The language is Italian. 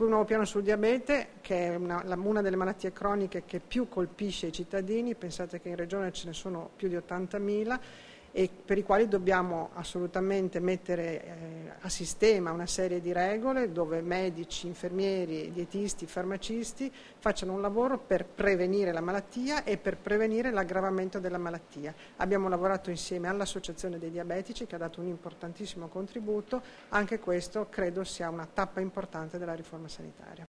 Poi un nuovo piano sul diabete, che è una delle malattie croniche che più colpisce i cittadini. Pensate che in regione ce ne sono più di 80.000 e per i quali dobbiamo assolutamente mettere a sistema una serie di regole dove medici, infermieri, dietisti, farmacisti facciano un lavoro per prevenire la malattia e per prevenire l'aggravamento della malattia. Abbiamo lavorato insieme all'Associazione dei Diabetici che ha dato un importantissimo contributo, anche questo credo sia una tappa importante della riforma sanitaria.